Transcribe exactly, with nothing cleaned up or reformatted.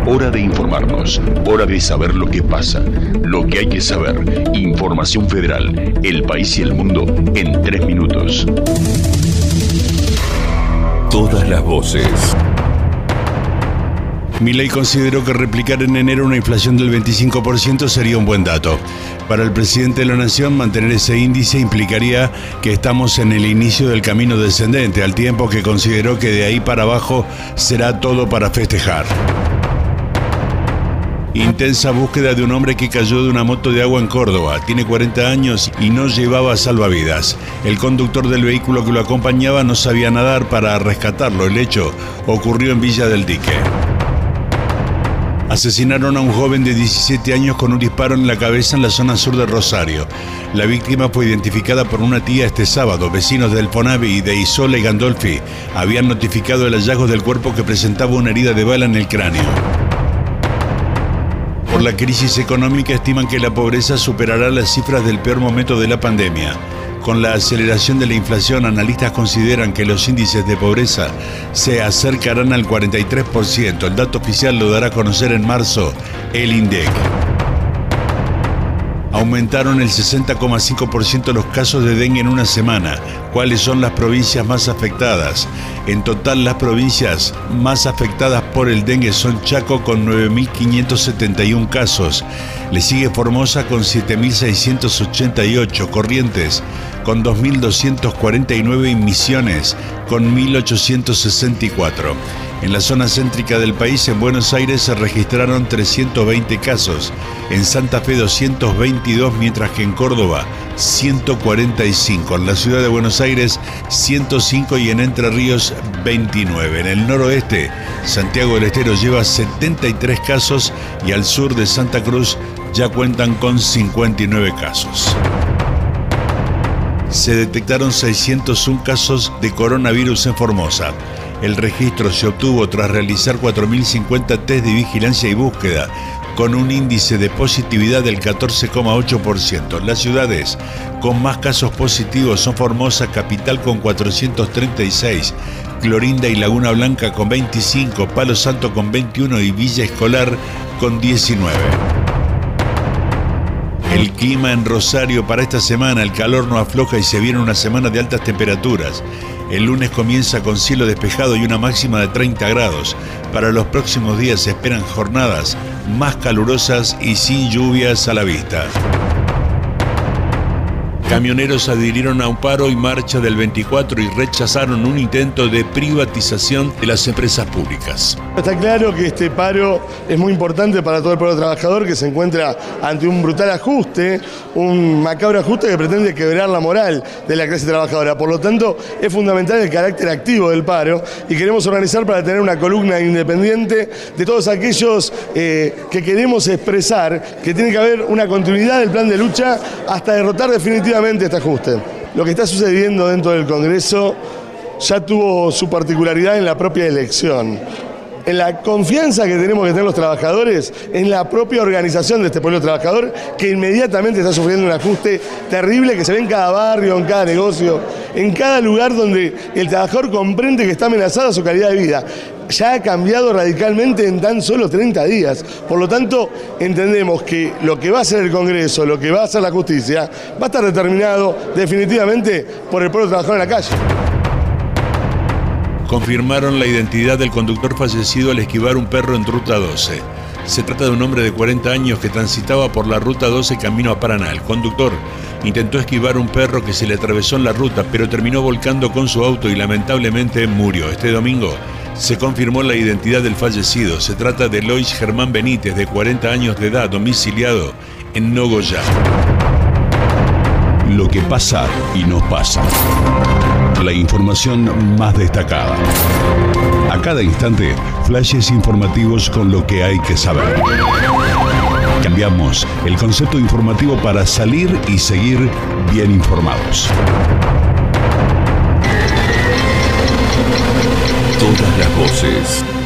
Hora de informarnos, hora de saber lo que pasa, lo que hay que saber. Información Federal, el país y el mundo en tres minutos. Todas las voces. Milei consideró que replicar en enero una inflación del veinticinco por ciento sería un buen dato. Para el presidente de la Nación, mantener ese índice implicaría que estamos en el inicio del camino descendente, al tiempo que consideró que de ahí para abajo será todo para festejar. Intensa búsqueda de un hombre que cayó de una moto de agua en Córdoba. Tiene cuarenta años y no llevaba salvavidas. El conductor del vehículo que lo acompañaba no sabía nadar para rescatarlo. El hecho ocurrió en Villa del Dique. Asesinaron a un joven de diecisiete años con un disparo en la cabeza en la zona sur de Rosario. La víctima fue identificada por una tía este sábado. Vecinos del Fonavi y de Isola y Gandolfi habían notificado el hallazgo del cuerpo que presentaba una herida de bala en el cráneo. Por la crisis económica estiman que la pobreza superará las cifras del peor momento de la pandemia. Con la aceleración de la inflación, analistas consideran que los índices de pobreza se acercarán al cuarenta y tres por ciento. El dato oficial lo dará a conocer en marzo el INDEC. Aumentaron el sesenta coma cinco por ciento los casos de dengue en una semana. ¿Cuáles son las provincias más afectadas? En total, las provincias más afectadas por el dengue son Chaco con nueve mil quinientos setenta y uno casos. Le sigue Formosa con siete mil seiscientos ochenta y ocho, Corrientes con dos mil doscientos cuarenta y nueve y Misiones con mil ochocientos sesenta y cuatro. En la zona céntrica del país, en Buenos Aires, se registraron trescientos veinte casos, en Santa Fe doscientos veintidós, mientras que en Córdoba ciento cuarenta y cinco, en la ciudad de Buenos Aires ciento cinco y en Entre Ríos veintinueve. En el noroeste, Santiago del Estero lleva setenta y tres casos y al sur de Santa Cruz ya cuentan con cincuenta y nueve casos. Se detectaron seiscientos uno casos de coronavirus en Formosa. El registro se obtuvo tras realizar cuatro mil cincuenta test de vigilancia y búsqueda, con un índice de positividad del catorce coma ocho por ciento. Las ciudades con más casos positivos son Formosa, capital con cuatrocientos treinta y seis, Clorinda y Laguna Blanca con veinticinco, Palo Santo con veintiuno y Villa Escolar con diecinueve. El clima en Rosario para esta semana, el calor no afloja y se viene una semana de altas temperaturas. El lunes comienza con cielo despejado y una máxima de treinta grados. Para los próximos días se esperan jornadas más calurosas y sin lluvias a la vista. Camioneros adhirieron a un paro y marcha del veinticuatro y rechazaron un intento de privatización de las empresas públicas. Está claro que este paro es muy importante para todo el pueblo trabajador que se encuentra ante un brutal ajuste, un macabro ajuste que pretende quebrar la moral de la clase trabajadora. Por lo tanto, es fundamental el carácter activo del paro y queremos organizar para tener una columna independiente de todos aquellos eh, que queremos expresar que tiene que haber una continuidad del plan de lucha hasta derrotar definitivamente este ajuste. Lo que está sucediendo dentro del Congreso ya tuvo su particularidad en la propia elección. En la confianza que tenemos que tener los trabajadores, en la propia organización de este pueblo trabajador, que inmediatamente está sufriendo un ajuste terrible que se ve en cada barrio, en cada negocio, en cada lugar donde el trabajador comprende que está amenazada su calidad de vida. Ya ha cambiado radicalmente en tan solo treinta días. Por lo tanto, entendemos que lo que va a hacer el Congreso, lo que va a hacer la justicia, va a estar determinado definitivamente por el pueblo trabajador en la calle. Confirmaron la identidad del conductor fallecido al esquivar un perro en Ruta doce. Se trata de un hombre de cuarenta años que transitaba por la Ruta doce camino a Paraná. El conductor intentó esquivar un perro que se le atravesó en la ruta, pero terminó volcando con su auto y lamentablemente murió. Este domingo se confirmó la identidad del fallecido. Se trata de Lois Germán Benítez, de cuarenta años de edad, domiciliado en Nogoyá. Lo que pasa y no pasa. La información más destacada. A cada instante, flashes informativos con lo que hay que saber. Cambiamos el concepto informativo para salir y seguir bien informados. Todas las voces.